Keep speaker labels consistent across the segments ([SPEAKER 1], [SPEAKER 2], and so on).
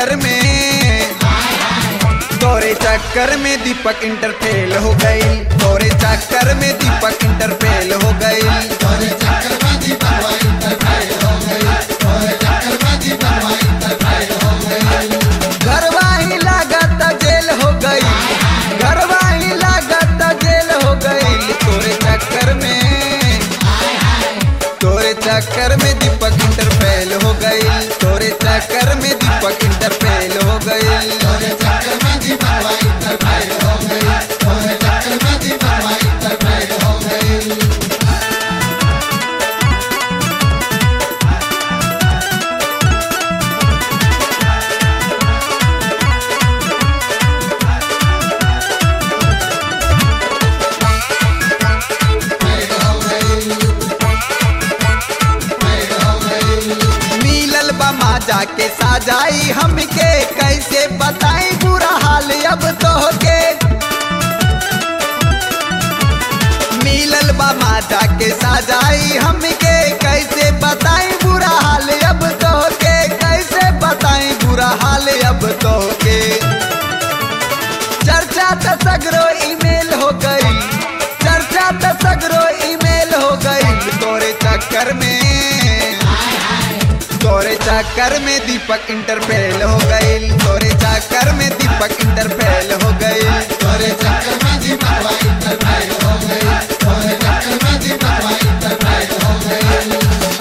[SPEAKER 1] चक्कर में, तोरे चक्कर में दीपक इंटर फेल हो गई, तोरे चक्कर में दीपक इंटर फेल हो गई,
[SPEAKER 2] तोरे चक्कर में दीपक इंटर फेल हो गई, तोरे चक्कर में दीपक इंटर फेल हो गई।
[SPEAKER 1] घरवा ही लागत जेल हो गई, घरवा ही लागत जेल हो गई, तोरे चक्कर में, तोरे चक्कर में दीपक इंटर फेल हो गई, तोरे चक्कर में दीपक इंटर फेल हो गई,
[SPEAKER 2] तोरे चक्कर में दीपक इंटर फेल हो गई, तोरे चक्कर में दीपक इंटर फेल हो गई।
[SPEAKER 1] मिलल बमा जाके साजाई हमके, कैसे बताई बुरा हाल अब तो के, मिलल बमा जाके साजाई हमके, कैसे बताई बुरा हाल अब तो के, कैसे बताई बुरा हाल अब तो के। चर्चा त सगरो ईमेल हो गई, चर्चा त सगरो ईमेल हो गई, तोरे चक्कर में, तोरे चक्कर में दीपक इंटर फेल हो गई, तोरे चक्कर में दीपक इंटर फेल हो गई,
[SPEAKER 2] तोरे चक्कर में दीपक इंटर फेल हो गई, तोरे चक्कर में दीपक इंटर फेल हो गई।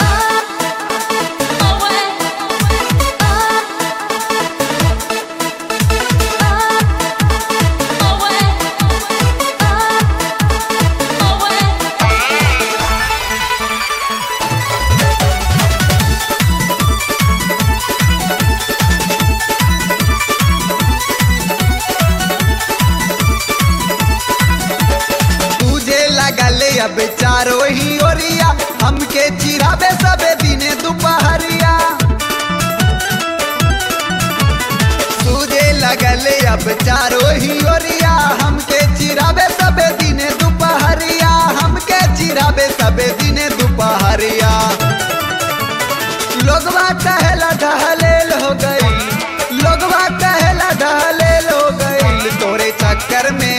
[SPEAKER 1] तुझे लगले अब चारो ही ओरिया, हमके चिराबे सबे दिने दोपहरिया, तुझे लगले अब चारो ही ओरिया, हमके चिराबे सबे दिने दोपहरिया, हमके चिराबे सबे दिने दोपहरिया। लोगवा कहला ढहलेल हो गई, लोगवा कहला ढहलेल हो गई, तोरे चक्कर में,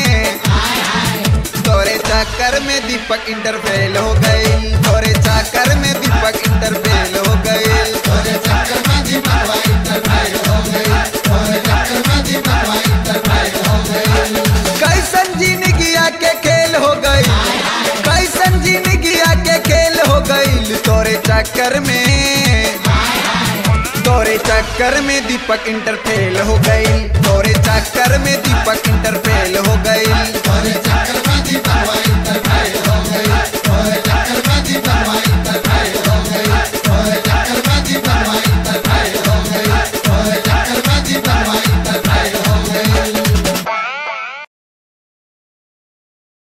[SPEAKER 1] तोरे चक्कर में दीपक इंटर फेल हो गई, तोरे चक्कर में दीपक इंटर फेल हो गई,
[SPEAKER 2] तोरे चक्कर में दीपक इंटर फेल हो गई, तोरे चक्कर में दीपक इंटर फेल हो गई।
[SPEAKER 1] कैसन जिंदगिया के खेल हो गई, कैसन जिंदगिया के खेल हो गई, तोरे चक्कर में, तोरे चक्कर में दीपक इंटर फेल हो गई, तोरे चक्कर में दीपक इंटर फेल हो गई,
[SPEAKER 2] तोरे चक्कर